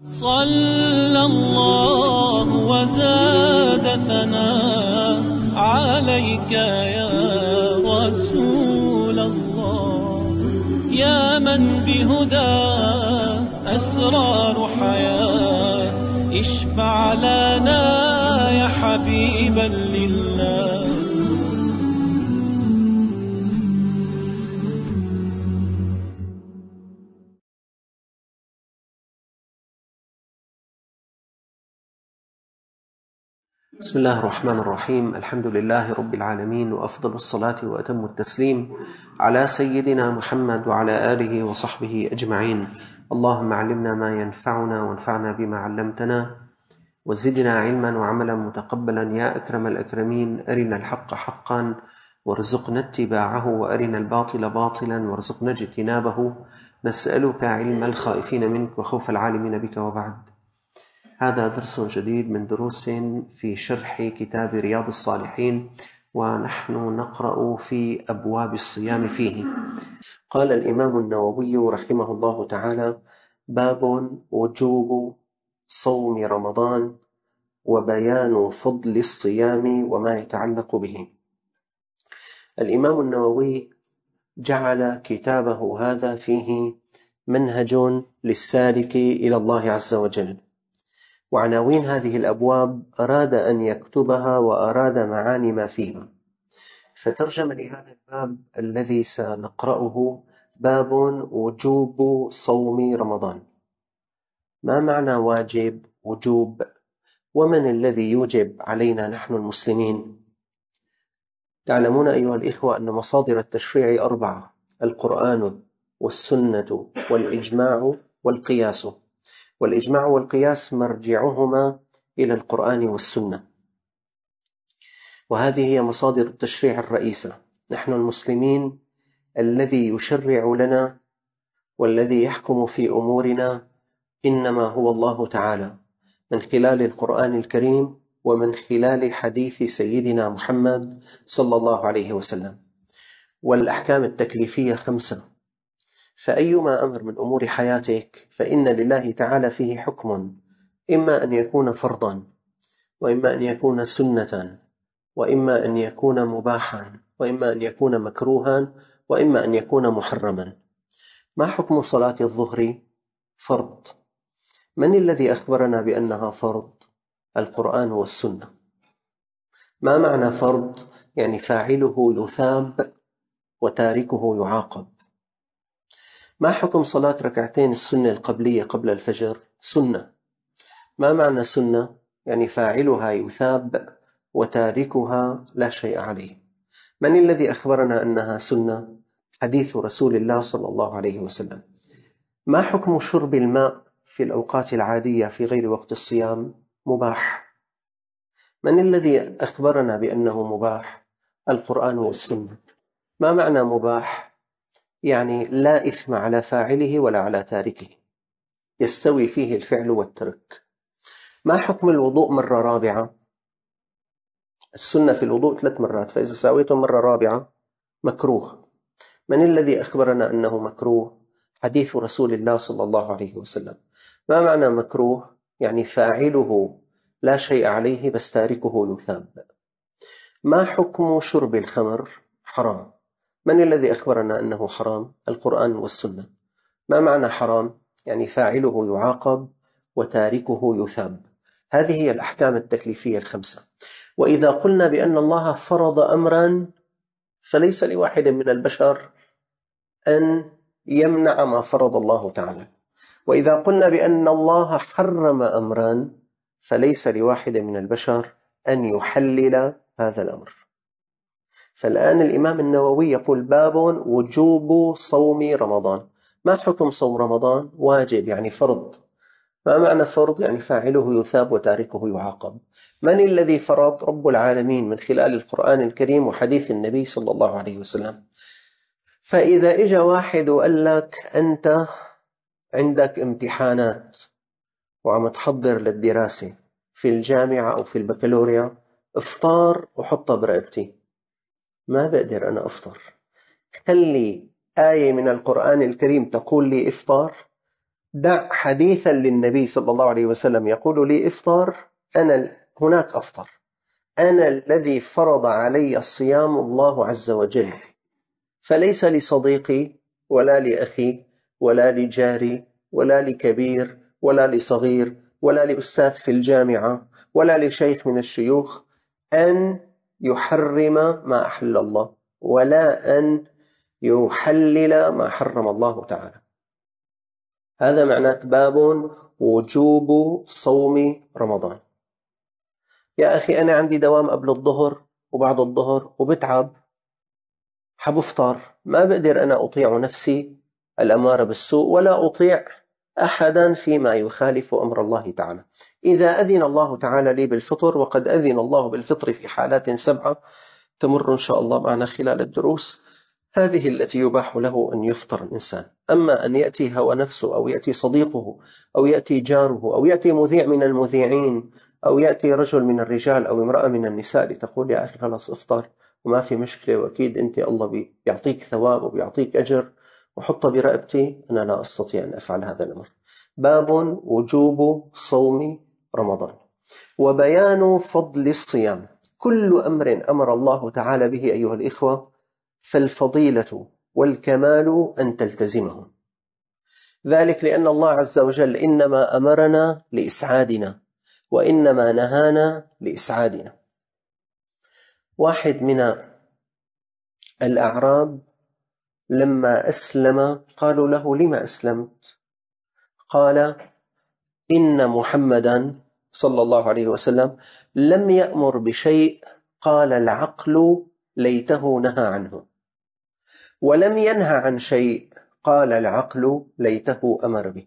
صلى الله وزاد ثناء عليك يا رسول الله، يا من بهدى أسرار حياة، اشفع لنا يا حبيبا لله. بسم الله الرحمن الرحيم. الحمد لله رب العالمين، وأفضل الصلاة وأتم التسليم على سيدنا محمد وعلى آله وصحبه أجمعين. اللهم علمنا ما ينفعنا وانفعنا بما علمتنا، وزدنا علما وعملا متقبلا يا أكرم الأكرمين. أرنا الحق حقا وارزقنا اتباعه، وأرنا الباطل باطلا وارزقنا اجتنابه. نسألك علم الخائفين منك وخوف العالمين بك. وبعد، هذا درس جديد من دروس في شرح كتاب رياض الصالحين، ونحن نقرأ في أبواب الصيام فيه. قال الإمام النووي رحمه الله تعالى: باب وجوب صوم رمضان وبيان فضل الصيام وما يتعلق به. الإمام النووي جعل كتابه هذا فيه منهج للسالك إلى الله عز وجل، وعناوين هذه الأبواب أراد أن يكتبها وأراد معاني ما فيها، فترجم لهذا الباب الذي سنقرأه باب وجوب صوم رمضان. ما معنى واجب، وجوب؟ ومن الذي يوجب علينا نحن المسلمين؟ تعلمون أيها الإخوة أن مصادر التشريع 4: القرآن والسنة والإجماع والقياس. والإجماع والقياس مرجعهما إلى القرآن والسنة، وهذه هي مصادر التشريع الرئيسة. نحن المسلمين الذي يشرع لنا والذي يحكم في أمورنا إنما هو الله تعالى، من خلال القرآن الكريم ومن خلال حديث سيدنا محمد صلى الله عليه وسلم. والأحكام التكليفية 5، فأيما أمر من أمور حياتك فإن لله تعالى فيه حكم، إما أن يكون فرضا، وإما أن يكون سنة، وإما أن يكون مباحا، وإما أن يكون مكروها، وإما أن يكون محرما. ما حكم صلاة الظهر؟ فرض. من الذي أخبرنا بأنها فرض؟ القرآن والسنة. ما معنى فرض؟ يعني فاعله يثاب وتاركه يعاقب. ما حكم صلاة ركعتين السنة القبلية قبل الفجر؟ سنة. ما معنى سنة؟ يعني فاعلها يثاب وتاركها لا شيء عليه. من الذي أخبرنا أنها سنة؟ حديث رسول الله صلى الله عليه وسلم. ما حكم شرب الماء في الأوقات العادية في غير وقت الصيام؟ مباح. من الذي أخبرنا بأنه مباح؟ القرآن والسنة. ما معنى مباح؟ يعني لا إثم على فاعله ولا على تاركه، يستوي فيه الفعل والترك. ما حكم الوضوء مرة رابعة؟ السنة في الوضوء 3 مرات، فإذا سويته مرة رابعة مكروه. من الذي أخبرنا أنه مكروه؟ حديث رسول الله صلى الله عليه وسلم. ما معنى مكروه؟ يعني فاعله لا شيء عليه بس تاركه يثاب. ما حكم شرب الخمر؟ حرام. من الذي أخبرنا أنه حرام؟ القرآن والسنة. ما معنى حرام؟ يعني فاعله يعاقب وتاركه يثاب. هذه هي الأحكام التكليفية 5. وإذا قلنا بأن الله فرض أمرا فليس لواحد من البشر أن يمنع ما فرض الله تعالى، وإذا قلنا بأن الله حرم أمرا فليس لواحد من البشر أن يحلل هذا الأمر. فالآن الإمام النووي يقول: باب وجوب صوم رمضان. ما حكم صوم رمضان؟ واجب يعني فرض. ما معنى فرض؟ يعني فاعله يثاب وتاركه يعاقب. من الذي فرض؟ رب العالمين من خلال القرآن الكريم وحديث النبي صلى الله عليه وسلم. فإذا إجا واحد وقال لك أنت عندك امتحانات وعم تحضر للدراسة في الجامعة أو في البكالوريا، افطار وحطها برقبتي، ما بقدر أنا أفطر. خلي آية من القرآن الكريم تقول لي افطر، دع حديثا للنبي صلى الله عليه وسلم يقول لي افطر، أنا هناك أفطر. أنا الذي فرض علي الصيام الله عز وجل، فليس لصديقي ولا لأخي ولا لجاري ولا لكبير ولا لصغير ولا لأستاذ في الجامعة ولا لشيخ من الشيوخ أن يحرم ما أحل الله، ولا أن يحلل ما حرم الله تعالى. هذا معناه باب وجوب صوم رمضان. يا أخي أنا عندي دوام قبل الظهر وبعد الظهر وبتعب، حبفطر، ما بقدر أنا أطيع نفسي الأمارة بالسوء ولا أطيع أحدا فيما يخالف أمر الله تعالى. إذا أذن الله تعالى لي بالفطر، وقد أذن الله بالفطر في حالات 7 تمر إن شاء الله معنا خلال الدروس، هذه التي يباح له أن يفطر الإنسان. أما أن يأتي هوى نفسه أو يأتي صديقه أو يأتي جاره أو يأتي مذيع من المذيعين أو يأتي رجل من الرجال أو امرأة من النساء لتقول يا أخي خلاص افطر وما في مشكلة، وأكيد أنت الله بيعطيك ثواب وبيعطيك أجر، وحط برقبتي، أنا لا أستطيع أن أفعل هذا الأمر. باب وجوب صوم رمضان وبيان فضل الصيام. كل أمر أمر الله تعالى به أيها الإخوة فالفضيلة والكمال أن تلتزمه، ذلك لأن الله عز وجل إنما أمرنا لإسعادنا وإنما نهانا لإسعادنا. واحد من الأعراب لما أسلم قالوا له لما أسلمت؟ قال إن محمدا صلى الله عليه وسلم لم يأمر بشيء قال العقل ليته نهى عنه، ولم ينهى عن شيء قال العقل ليته أمر به.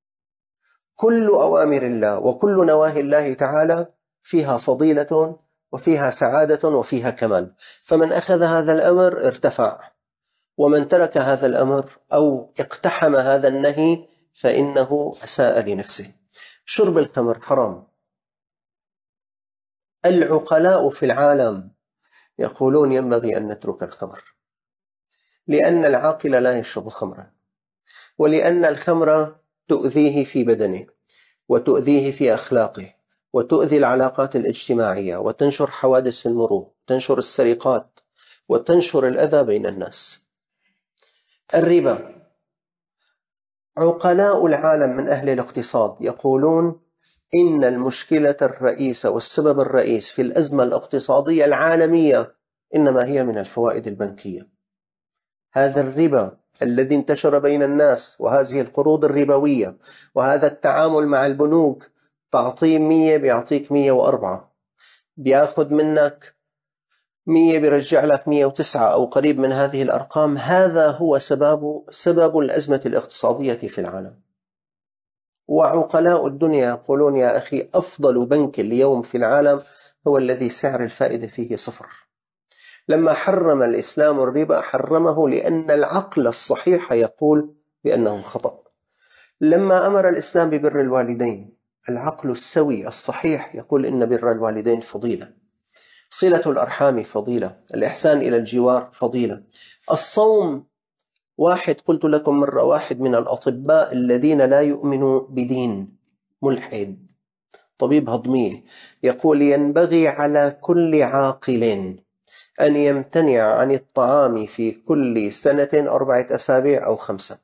كل أوامر الله وكل نواهي الله تعالى فيها فضيلة وفيها سعادة وفيها كمال، فمن أخذ هذا الأمر ارتفع، ومن ترك هذا الأمر أو اقتحم هذا النهي فإنه أساء لنفسه. شرب الخمر حرام. العقلاء في العالم يقولون ينبغي أن نترك الخمر، لأن العاقل لا يشرب خمرا، ولأن الخمر تؤذيه في بدنه وتؤذيه في أخلاقه وتؤذي العلاقات الاجتماعية وتنشر حوادث المرور، تنشر السرقات وتنشر الأذى بين الناس. الربا، عقلاء العالم من أهل الاقتصاد يقولون إن المشكلة الرئيسة والسبب الرئيس في الأزمة الاقتصادية العالمية إنما هي من الفوائد البنكية. هذا الربا الذي انتشر بين الناس، وهذه القروض الربوية، وهذا التعامل مع البنوك، تعطيه 100 بيعطيك 104، بياخد منك 100 بيرجع لك 109 أو قريب من هذه الأرقام. هذا هو سبب الأزمة الاقتصادية في العالم. وعقلاء الدنيا يقولون يا أخي أفضل بنك اليوم في العالم هو الذي سعر الفائدة فيه 0. لما حرم الإسلام الربا حرمه لأن العقل الصحيح يقول بأنه خطأ. لما أمر الإسلام ببر الوالدين، العقل السوي الصحيح يقول إن بر الوالدين فضيلة، صلة الأرحام فضيلة، الإحسان إلى الجوار فضيلة، الصوم. واحد قلت لكم مرة، واحد من الأطباء الذين لا يؤمنوا بدين، ملحد، طبيب هضمية، يقول ينبغي على كل عاقل أن يمتنع عن الطعام في كل سنة 4 أسابيع أو 5.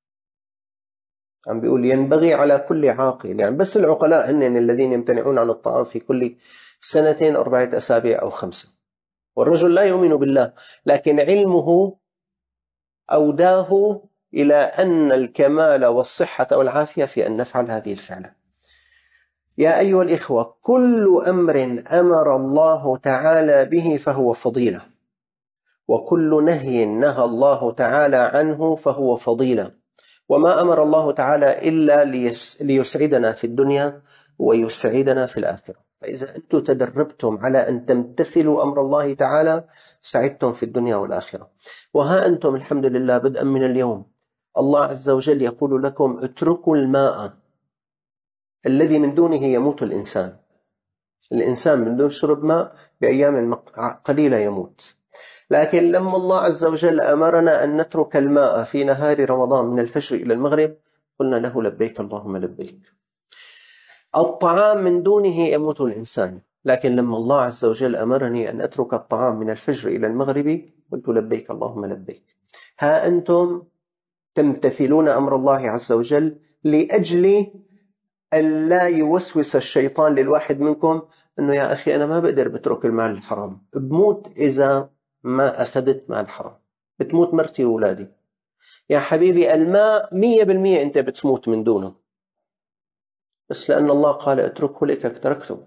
عم بيقول ينبغي على كل عاقل، يعني بس العقلاء هن الذين يمتنعون عن الطعام في كل 2 4 أسابيع أو 5. والرجل لا يؤمن بالله، لكن علمه أوداه إلى أن الكمال والصحة والعافية في أن نفعل هذه الفعلة. يا أيها الإخوة، كل أمر أمر الله تعالى به فهو فضيلة، وكل نهي نهى الله تعالى عنه فهو فضيلة. وما أمر الله تعالى إلا ليسعدنا في الدنيا ويسعدنا في الآخرة. فإذا أنتم تدربتم على أن تمتثلوا أمر الله تعالى سعدتم في الدنيا والآخرة. وها أنتم الحمد لله بدءا من اليوم الله عز وجل يقول لكم اتركوا الماء الذي من دونه يموت الإنسان. الإنسان من دون شرب ماء بأيام قليلة يموت. لكن لما الله عز وجل أمرنا أن نترك الماء في نهار رمضان من الفجر إلى المغرب قلنا له لبيك اللهم لبيك. الطعام من دونه يموت الإنسان، لكن لما الله عز وجل أمرني أن أترك الطعام من الفجر إلى المغرب قلت لبيك اللهم لبيك. ها أنتم تمتثلون أمر الله عز وجل لأجل أن لا يوسوس الشيطان للواحد منكم أنه يا أخي أنا ما بقدر بترك المال الحرام، بموت إذا ما أخذت مال حرام، بتموت مرتي وولادي. يا حبيبي الماء 100% أنت بتموت من دونه، بس لأن الله قال اتركه لك تركته.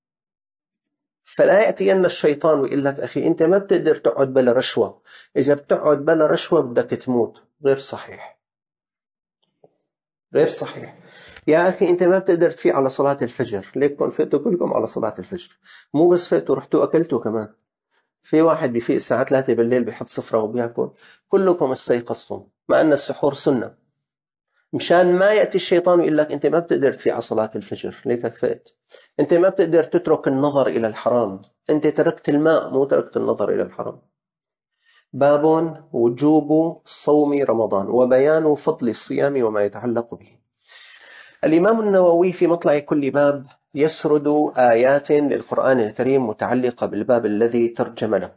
فلا يأتي أن الشيطان ويقول لك أخي أنت ما بتقدر تقعد بلا رشوة، إذا بتقعد بلا رشوة بدك تموت. غير صحيح، غير صحيح. يا أخي أنت ما بتقدر تفيق على صلاة الفجر، ليكن فقتوا كلكم على صلاة الفجر، مو بس فقتوا رحتوا أكلتوا كمان. في واحد بيفيق الساعة 3 بالليل بيحط صفرة وبيأكل. كلكم استيقظتم، مع أن السحور سنة، مشان ما يأتي الشيطان ويقول لك أنت ما بتقدر تفيق على صلاة الفجر ليكك فقت، أنت ما بتقدر تترك النظر إلى الحرام، أنت تركت الماء مو تركت النظر إلى الحرام. باب وجوب صوم رمضان وبيان فضل الصيام وما يتعلق به. الإمام النووي في مطلع كل باب يسرد آيات للقرآن الكريم متعلقة بالباب الذي ترجم له.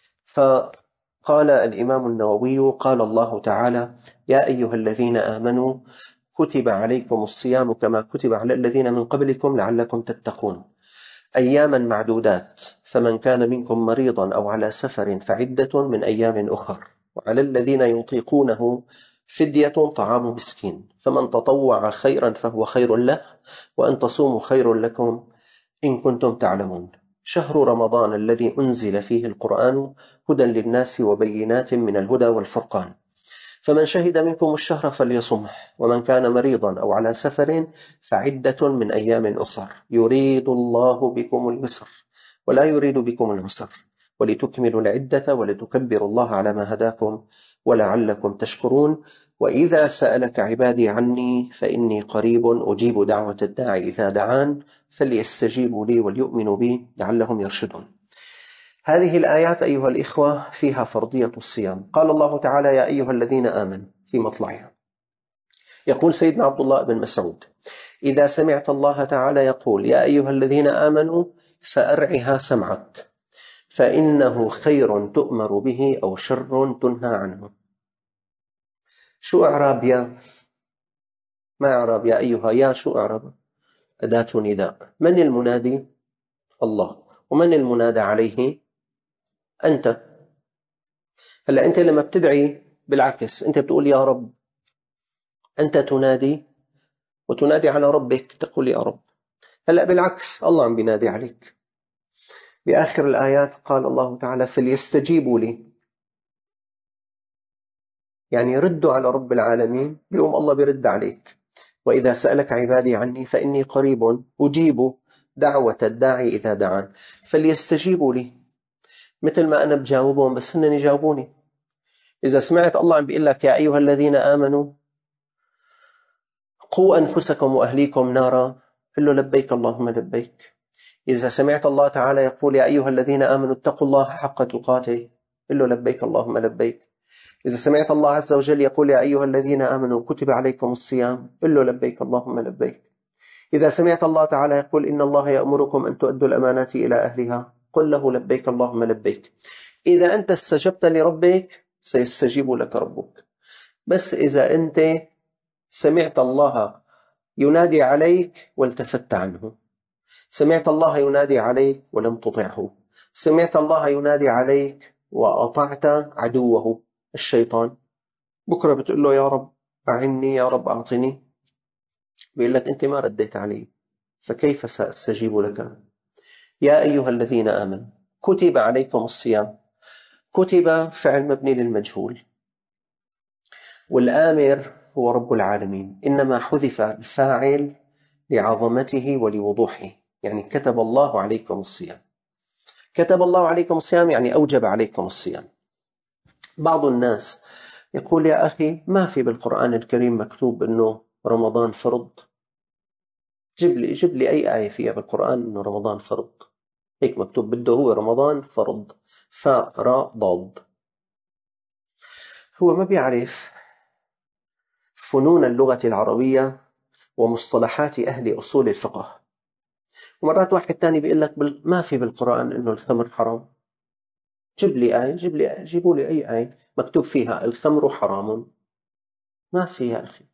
فقال الإمام النووي قال الله تعالى يا أيها الذين آمنوا كتب عليكم الصيام كما كتب على الذين من قبلكم لعلكم تتقون أياما معدودات، فمن كان منكم مريضا أو على سفر فعدة من أيام أخر، وعلى الذين يطيقونه فدية طعام مسكين، فمن تطوع خيرا فهو خير له، وأن تصوموا خير لكم إن كنتم تعلمون. شهر رمضان الذي أنزل فيه القرآن هدى للناس وبينات من الهدى والفرقان، فمن شهد منكم الشهر فليصمه، ومن كان مريضا أو على سفر فعدة من أيام أخر، يريد الله بكم اليسر ولا يريد بكم العسر، ولتكملوا العدة ولتكبروا الله على ما هداكم ولعلكم تشكرون. وإذا سألك عبادي عني فإني قريب أجيب دعوة الداعي إذا دعان فليستجيبوا لي وليؤمنوا بي لعلهم يرشدون. هذه الآيات أيها الإخوة فيها فرضية الصيام. قال الله تعالى يا أيها الذين آمنوا في مطلعها. يقول سيدنا عبد الله بن مسعود إذا سمعت الله تعالى يقول يا أيها الذين آمنوا فأرعها سمعك، فإنه خير تؤمر به أو شر تنهى عنه. شو إعراب يا؟ ما إعراب يا أيها؟ يا شو إعراب؟ أداة نداء. من المنادي؟ الله. ومن المنادى عليه؟ أنت. هلأ أنت لما بتدعي بالعكس أنت بتقول يا رب، أنت تنادي وتنادي على ربك تقول يا رب. هلأ بالعكس الله عم بينادي عليك. بآخر الآيات قال الله تعالى فليستجيبوا لي، يعني ردوا على رب العالمين، اليوم الله بيرد عليك. وإذا سألك عبادي عني فإني قريب أجيب دعوة الداعي إذا دعان فليستجيبوا لي. مثل ما أنا بجاوبهم بس هن يجاوبوني. إذا سمعت الله عم بيقول لك يا أيها الذين آمنوا قوا أنفسكم وأهليكم نارا، قل له لبيك اللهم لبيك. إذا سمعت الله تعالى يقول يا أيها الذين آمنوا اتقوا الله حق تقاته، قل له لبيك اللهم لبيك. إذا سمعت الله عز وجل يقول يا أيها الذين آمنوا كتب عليكم الصيام، قل له لبيك اللهم لبيك. إذا سمعت الله تعالى يقول إن الله يأمركم أن تؤدوا الأمانات إلى أهلها، قل له لبيك اللهم لبيك. إذا أنت استجبت لربك سيستجيب لك ربك. بس إذا أنت سمعت الله ينادي عليك والتفت عنه، سمعت الله ينادي عليك ولم تطعه، سمعت الله ينادي عليك وأطعت عدوه الشيطان، بكرة بتقول له يا رب أعني يا رب أعطني، بيقول لك أنت ما رديت علي فكيف سأستجيب لك؟ يا أيها الذين آمنوا كتب عليكم الصيام. كتب فعل مبني للمجهول، والآمر هو رب العالمين، إنما حذف الفاعل لعظمته ولوضوحه، يعني كتب الله عليكم الصيام. كتب الله عليكم الصيام يعني أوجب عليكم الصيام. بعض الناس يقول يا أخي ما في بالقرآن الكريم مكتوب أنه رمضان فرض، جيب لي أي آية فيها بالقرآن أنه رمضان فرض. هيك مكتوب بده هو رمضان فرض، فاء راء ضاد. هو ما بيعرف فنون اللغة العربية ومصطلحات أهل أصول الفقه. ومرات واحد تاني بيقول لك ما في بالقرآن إنه الخمر حرام. جيب لي آية، جيبوا لي أي آية مكتوب فيها الخمر حرام. ما في يا أخي،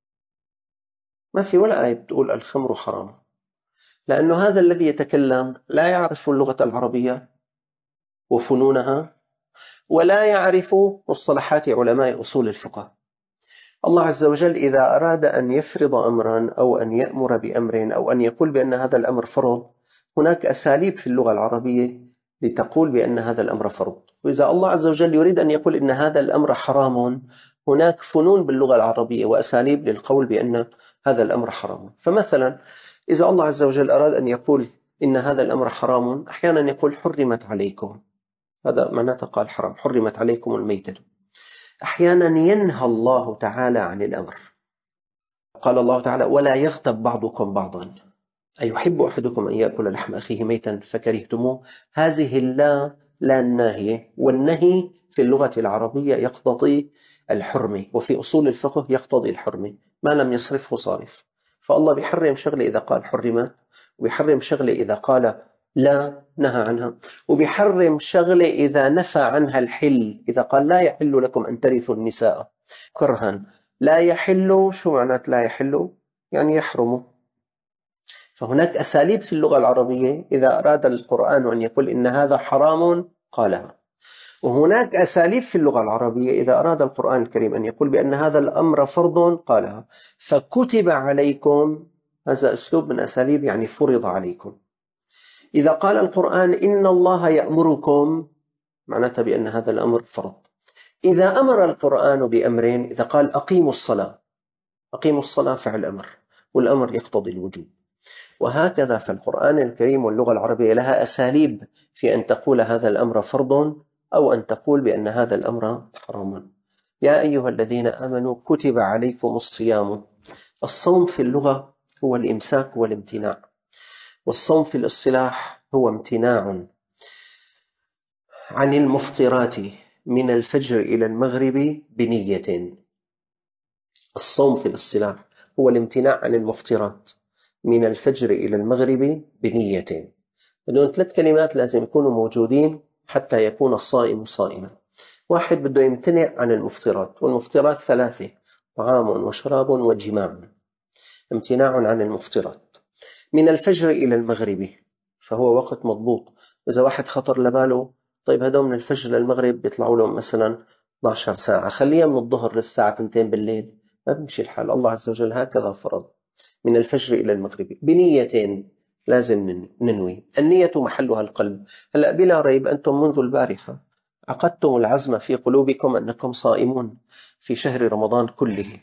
ما في ولا آية بتقول الخمر حرام، لأنه هذا الذي يتكلم لا يعرف اللغة العربية وفنونها، ولا يعرف مصطلحات علماء أصول الفقه. الله عز وجل إذا أراد أن يفرض أمرا أو أن يأمر بأمر أو أن يقول بأن هذا الأمر فرض، هناك أساليب في اللغة العربية لتقول بأن هذا الأمر فرض. وإذا الله عز وجل يريد أن يقول إن هذا الأمر حرام، هناك فنون باللغة العربية وأساليب للقول بأن هذا الأمر حرام. فمثلا إذا الله عز وجل أراد أن يقول إن هذا الأمر حرام، أحيانا يقول حرمت عليكم، هذا معناته قال حرام، حرمت عليكم الميتة. أحيانا ينهى الله تعالى عن الأمر، قال الله تعالى ولا يغتب بعضكم بعضا، أيحب أحدكم أن يأكل لحم أخيه ميتا فكرهتموه. هذه لا الناهية، والنهي في اللغة العربية يقتضي الحرمة، وفي أصول الفقه يقتضي الحرمة ما لم يصرفه صارف. فالله بيحرم شغلة إذا قال حرمت، وبيحرم شغلة إذا قال لا نهى عنها، وبيحرم شغلة إذا نفى عنها الحل، إذا قال لا يحل لكم أن ترثوا النساء كرها. لا يحل، شو معنات لا يحل؟ يعني يحرم. فهناك أساليب في اللغة العربية إذا أراد القرآن أن يقول إن هذا حرام قالها، وهناك أساليب في اللغة العربية إذا أراد القرآن الكريم أن يقول بأن هذا الأمر فرض قالها. فكتب عليكم، هذا أسلوب من أساليب يعني فرض عليكم. إذا قال القرآن إن الله يأمركم، معناتها بأن هذا الأمر فرض. إذا أمر القرآن بأمرين، إذا قال أقيموا الصلاة، أقيموا الصلاة فعل أمر، والأمر يقتضي الوجوب. وهكذا في القرآن الكريم واللغة العربية لها أساليب في أن تقول هذا الأمر فرض أو أن تقول بأن هذا الأمر حرام. يا أيها الذين آمنوا كتب عليكم الصيام. الصوم في اللغة هو الإمساك والامتناع، والصوم في الاصطلاح هو امتناع عن المفطرات من الفجر إلى المغرب بنية. الصوم في الاصطلاح هو الامتناع عن المفطرات من الفجر إلى المغرب بنية. بدون 3 كلمات لازم يكونوا موجودين حتى يكون الصائم صائما. واحد بده يمتنع عن المفطرات، والمفطرات 3: طعام وشراب وجماع. امتناع عن المفطرات من الفجر إلى المغرب، فهو وقت مضبوط. إذا واحد خطر لباله طيب هدول من الفجر للمغرب بيطلعوا لهم مثلا 12 ساعة، خليها من الظهر للساعة 2 بالليل، ما بمشي الحال. الله عز وجل هكذا فرض من الفجر إلى المغرب بنية. لازم ننوي، النية محلها القلب. هلأ بلا ريب أنتم منذ البارحة عقدتم العزم في قلوبكم أنكم صائمون في شهر رمضان كله،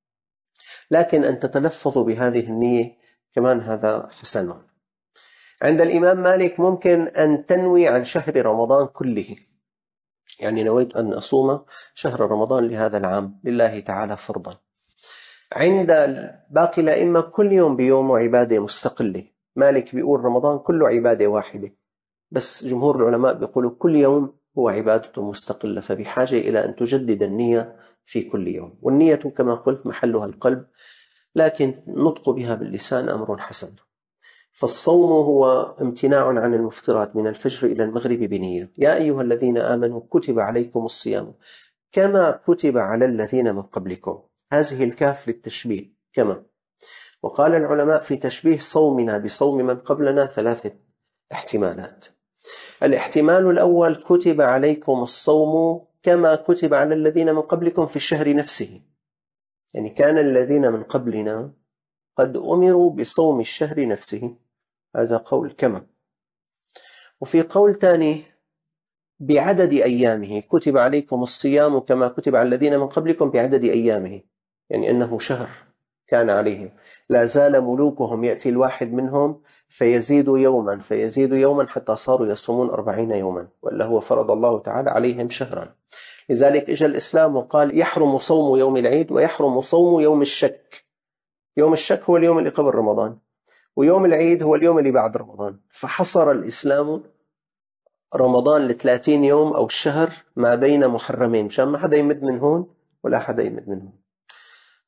لكن أن تتلفظوا بهذه النية كمان هذا حسن. عند الإمام مالك ممكن أن تنوي عن شهر رمضان كله، يعني نويت أن أصوم شهر رمضان لهذا العام لله تعالى فرضا. عند باقي الأئمة كل يوم بيوم عبادة مستقلة. مالك بيقول رمضان كله عبادة واحدة، بس جمهور العلماء بيقولوا كل يوم هو عبادة مستقلة، فبحاجة إلى أن تجدد النية في كل يوم. والنية كما قلت محلها القلب، لكن نطق بها باللسان أمر حسن. فالصوم هو امتناع عن المفطرات من الفجر إلى المغرب بنية. يا أيها الذين آمنوا كتب عليكم الصيام كما كتب على الذين من قبلكم. هذه الكاف للتشبيه كما. وقال العلماء في تشبيه صومنا بصوم من قبلنا 3 احتمالات. الاحتمال الأول كتب عليكم الصوم كما كتب على الذين من قبلكم في الشهر نفسه، يعني كان الذين من قبلنا قد أمروا بصوم الشهر نفسه، هذا قول كما. وفي قول ثاني بعدد أيامه، كتب عليكم الصيام كما كتب على الذين من قبلكم بعدد أيامه، يعني أنه شهر كان عليهم. لا زال ملوكهم يأتي الواحد منهم فيزيد يوما فيزيد يوما حتى صاروا يصومون 40 يوما، وإلا هو فرض الله تعالى عليهم شهرا. لذلك إجا الإسلام وقال يحرم صوم يوم العيد ويحرم صوم يوم الشك. يوم الشك هو اليوم اللي قبل رمضان، ويوم العيد هو اليوم اللي بعد رمضان. فحصر الإسلام رمضان ل30 يوم أو الشهر ما بين محرمين، مشان ما حدا يمد من هون ولا حدا يمد من هون.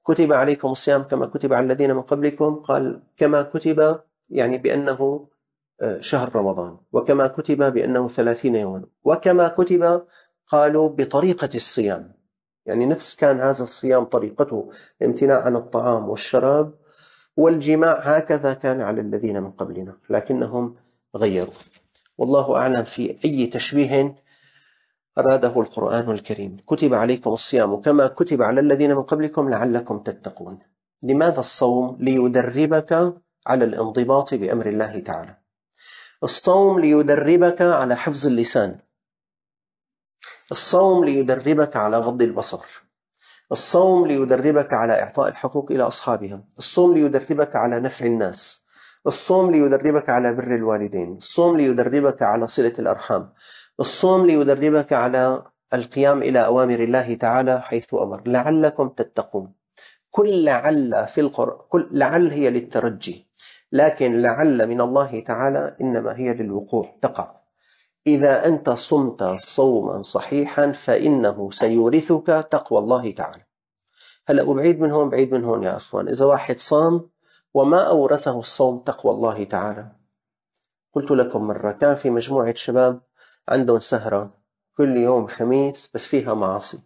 كتب عليكم الصيام كما كتب على الذين من قبلكم، قال كما كتب يعني بأنه شهر رمضان، وكما كتب بأنه 30 يوما، وكما كتب قالوا بطريقة الصيام، يعني نفس كان هذا الصيام طريقته الامتناع عن الطعام والشراب والجماع، هكذا كان على الذين من قبلنا، لكنهم غيروا. والله أعلم في أي تشبيه أراده القرآن الكريم. كتب عليكم الصيام كما كتب على الذين من قبلكم لعلكم تتقون. لماذا الصوم؟ ليدربك على الانضباط بأمر الله تعالى. الصوم ليدربك على حفظ اللسان، الصوم ليدربك على غض البصر، الصوم ليدربك على إعطاء الحقوق إلى أصحابها، الصوم ليدربك على نفع الناس، الصوم ليدربك على بر الوالدين، الصوم ليدربك على صلة الأرحام، الصوم ليدربك على القيام إلى أوامر الله تعالى حيث أمر. لعلكم تتقون. كل لعل في القرآن، كل لعل هي للترجي، لكن لعل من الله تعالى إنما هي للوقوع، تقع. إذا أنت صمت صوما صحيحا فإنه سيورثك تقوى الله تعالى. هلأ بعيد من هون بعيد من هون يا أخوان، إذا واحد صام وما أورثه الصوم تقوى الله تعالى. قلت لكم مرة كان في مجموعة شباب عندهم سهرة كل يوم خميس بس فيها معاصي.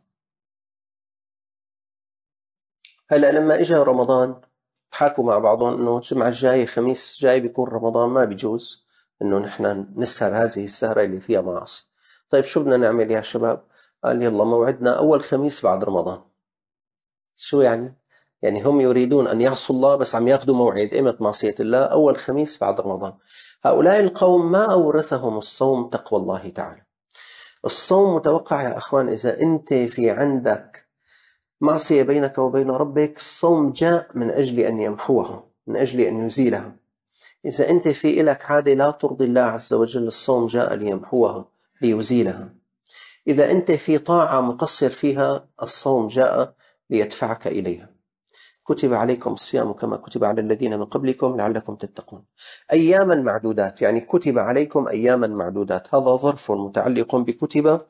هلأ لما إجا رمضان حكوا مع بعضهم إنه الجمعة الجاي خميس جاي بيكون رمضان، ما بيجوز إنه نحن نسهر هذه السهرة اللي فيها معاصي. طيب شو بدنا نعمل يا شباب؟ قال يلا موعدنا أول خميس بعد رمضان. شو يعني؟ يعني هم يريدون أن يعصوا الله بس عم ياخذوا موعد إمتى معصية الله؟ أول خميس بعد رمضان. هؤلاء القوم ما أورثهم الصوم تقوى الله تعالى. الصوم متوقع يا أخوان. إذا أنت في عندك معصية بينك وبين ربك، الصوم جاء من أجل أن يمحوها، من أجل أن يزيلها. إذا أنت في إلك عادة لا ترضي الله عز وجل، الصوم جاء ليمحوها ليزيلها. إذا أنت في طاعة مقصر فيها، الصوم جاء ليدفعك إليها. كتب عليكم الصيام كما كتب على الذين من قبلكم لعلكم تتقون. أياما معدودات، يعني كتب عليكم أياما معدودات، هذا ظرف متعلق بكتب،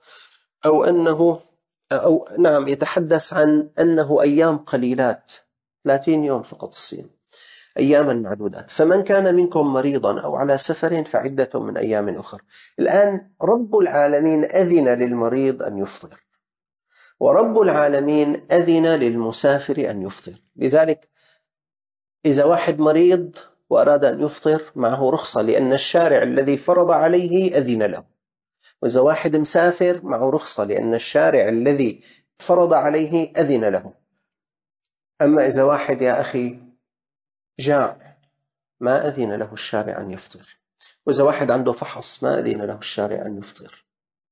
أو نعم يتحدث عن أنه أيام قليلات، 30 يوم فقط الصيام، أياما معدودات. فمن كان منكم مريضا أو على سفر فعدة من أيام أخر. الآن رب العالمين أذن للمريض أن يفطر، ورب العالمين أذن للمسافر أن يفطر. لذلك إذا واحد مريض وأراد أن يفطر معه رخصة، لأن الشارع الذي فرض عليه أذن له. وإذا واحد مسافر معه رخصة، لأن الشارع الذي فرض عليه أذن له. أما إذا واحد يا أخي جاع ما أذن له الشارع أن يفطر، وإذا واحد عنده فحص ما أذن له الشارع أن يفطر.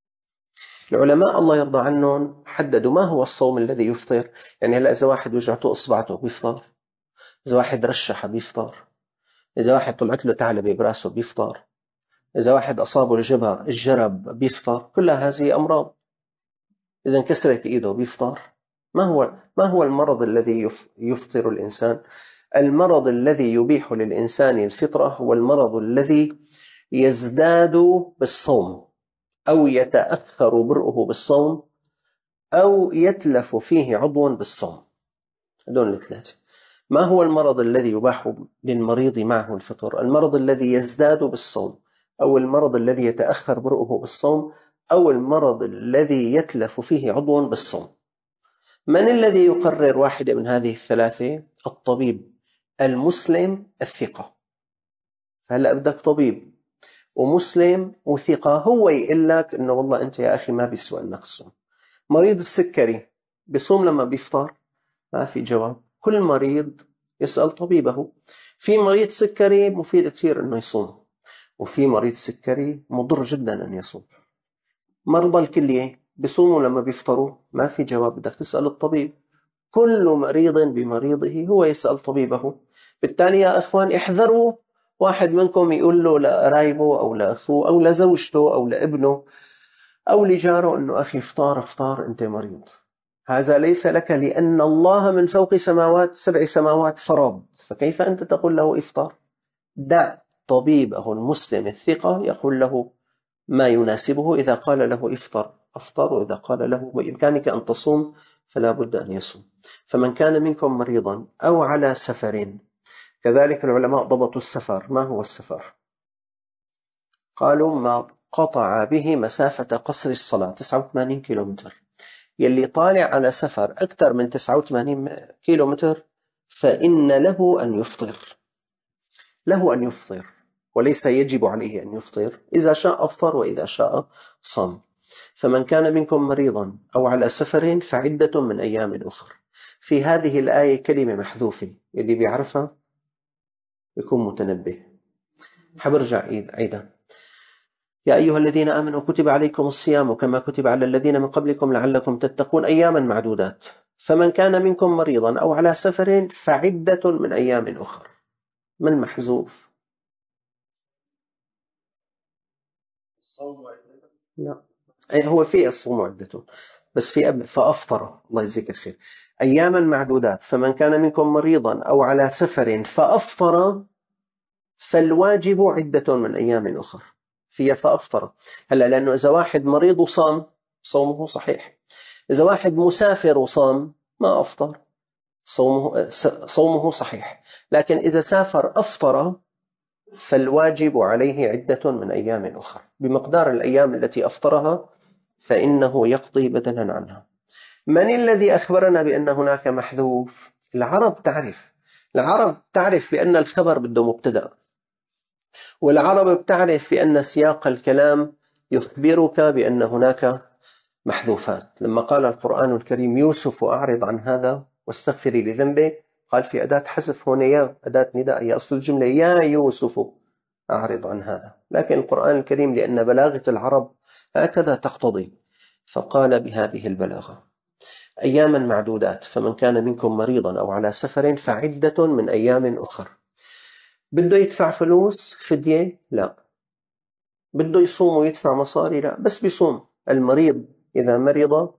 العلماء الله يرضى عنهم حددوا ما هو الصوم الذي يفطر. يعني هلا إذا واحد وجعته إصبعته بيفطر، إذا واحد رشح بيفطر، إذا واحد طلعت له ثعلبة براسه بيفطر، إذا واحد أصابه الجرب بيفطر. كل هذه أمراض. إذا انكسرت إيده بيفطر. ما هو المرض الذي يفطر الإنسان؟ المرض الذي يبيح للإنسان الفطرة هو المرض الذي يزداد بالصوم، أو يتأثر برؤه بالصوم، أو يتلف فيه عضو بالصوم. هذول الثلاثة. ما هو المرض الذي يباح للمريض معه الفطر؟ المرض الذي يزداد بالصوم، أو المرض الذي يتأخر برؤه بالصوم، أو المرض الذي يتلف فيه عضو بالصوم. من الذي يقرر واحدة من هذه الثلاثة؟ الطبيب المسلم الثقة. فهلأ بدك طبيب ومسلم وثقة هو يقول لك إنه والله أنت يا أخي ما بيسوى أنك تصوم. مريض السكري بيصوم لما بيفطر؟ ما في جواب. كل مريض يسأل طبيبه. في مريض سكري مفيد كثير أنه يصوم، وفي مريض سكري مضر جدا أن يصوم. مرضى الكلية بيصوموا لما بيفطروا؟ ما في جواب، بدك تسأل الطبيب. كل مريض بمريضه هو يسأل طبيبه. بالتالي يا أخوان احذروا واحد منكم يقول له لقرايبه أو لأخوه أو لزوجته أو لابنه أو لجاره أنه أخي افطار أنت مريض. هذا ليس لك، لأن الله من فوق 7 سماوات فرض، فكيف أنت تقول له افطر؟ دع طبيبه المسلم الثقة يقول له ما يناسبه. إذا قال له افطر أفطر، وإذا قال له بإمكانك أن تصوم فلا بد أن يصوم. فمن كان منكم مريضا أو على سفر. كذلك العلماء ضبطوا السفر. ما هو السفر؟ قالوا ما قطع به مسافة قصر الصلاة 89 كيلومتر. يلي طالع على سفر أكثر من 89 كيلومتر فإن له أن يفطر، له أن يفطر، وليس يجب عليه أن يفطر. إذا شاء أفطر وإذا شاء صام. فمن كان منكم مريضا أو على سفر فعدة من أيام أخر. في هذه الآية كلمة محذوفة، اللي بيعرفها يكون متنبه. حبرجع عيدا. يا أيها الذين آمنوا كتب عليكم الصيام كما كتب على الذين من قبلكم لعلكم تتقون أياما معدودات. فمن كان منكم مريضا أو على سفر فعدة من أيام أخر. من محذوف؟ لا، هو في الصوم عدته، بس في فأفطر. الله يجزيك الخير. أياما معدودات. فمن كان منكم مريضا أو على سفر فأفطر فالواجب عدة من أيام أخر. فيها فأفطر. هلا لأنه إذا واحد مريض وصام صومه صحيح، إذا واحد مسافر وصام ما أفطر صومه صحيح. لكن إذا سافر أفطر فالواجب عليه عدة من أيام أخر بمقدار الأيام التي أفطرها، فإنه يقضي بدلا عنها. من الذي أخبرنا بأن هناك محذوف؟ العرب تعرف بأن الخبر بده مبتدأ، والعرب بتعرف بأن سياق الكلام يخبرك بأن هناك محذوفات. لما قال القرآن الكريم يوسف أعرض عن هذا واستغفري لذنبه، قال في أداة حذف هنا يا أداة نداء، هي أصل الجملة يا يوسف أعرض عن هذا. لكن القرآن الكريم لأن بلاغة العرب هكذا تقتضي فقال بهذه البلاغة أياما معدودات. فمن كان منكم مريضا أو على سفر فعدة من أيام أخر. بده يدفع فلوس فدية؟ لا. بده يصوم ويدفع مصاري؟ لا، بس بيصوم. المريض إذا مرض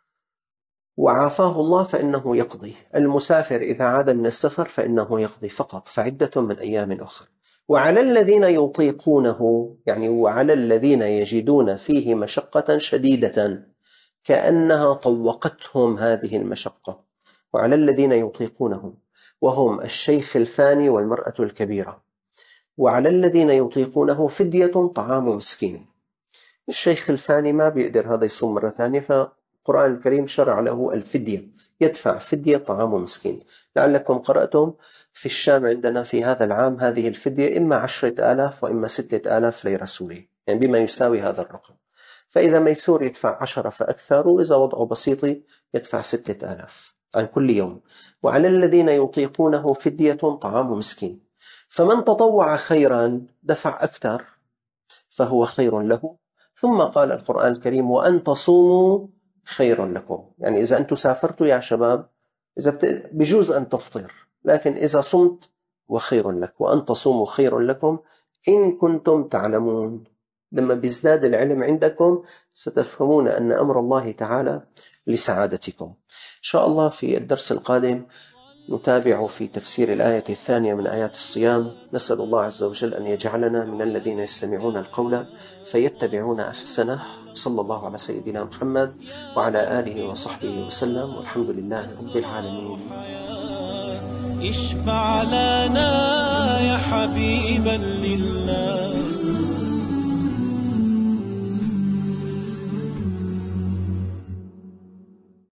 وعافاه الله فإنه يقضي. المسافر إذا عاد من السفر فإنه يقضي فقط. فعدة من أيام أخر. وعلى الذين يطيقونه، يعني وعلى الذين يجدون فيه مشقة شديدة كأنها طوقتهم هذه المشقة. وعلى الذين يطيقونه وهم الشيخ الفاني والمرأة الكبيرة. وعلى الذين يطيقونه فدية طعام مسكين. الشيخ الفاني ما بيقدر هذا يصوم مرة ثانية، فالقرآن الكريم شرع له الفدية، يدفع فدية طعام مسكين. لعلكم قرأتم في الشام عندنا في هذا العام هذه الفدية إما 10,000 وإما 6,000 ليرة سورية، يعني بما يساوي هذا الرقم. فإذا ميسور يدفع 10 فأكثر، وإذا وضعه بسيط يدفع 6,000 عن كل يوم. وعلى الذين يطيقونه فدية طعام مسكين. فمن تطوع خيرا دفع أكثر فهو خير له. ثم قال القرآن الكريم وأن تصوموا خير لكم. يعني إذا أنتم سافرتوا يا شباب إذا بجوز أن تفطر، لكن إذا صمت وخير لك. وأن تصوموا خير لكم إن كنتم تعلمون. لما بيزداد العلم عندكم ستفهمون أن أمر الله تعالى لسعادتكم. إن شاء الله في الدرس القادم نتابع في تفسير الآية الثانية من آيات الصيام. نسأل الله عز وجل أن يجعلنا من الذين يستمعون القول فيتبعون أحسنه. صلى الله على سيدنا محمد وعلى آله وصحبه وسلم، والحمد لله رب العالمين. اشفع لنا يا حبيبا لله.